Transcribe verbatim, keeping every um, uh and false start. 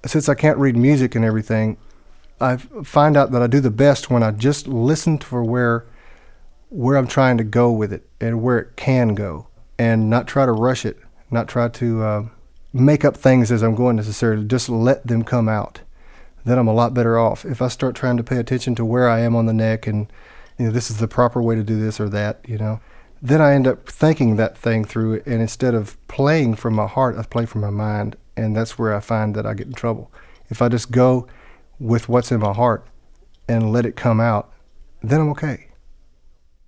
since I can't read music and everything, I find out that I do the best when I just listen for where where I'm trying to go with it and where it can go, and not try to rush it, not try to uh, make up things as I'm going necessarily, just let them come out. Then I'm a lot better off. If I start trying to pay attention to where I am on the neck and, you know, this is the proper way to do this or that, you know, then I end up thinking that thing through, and instead of playing from my heart, I play from my mind, and that's where I find that I get in trouble. If I just go with what's in my heart and let it come out, then I'm okay.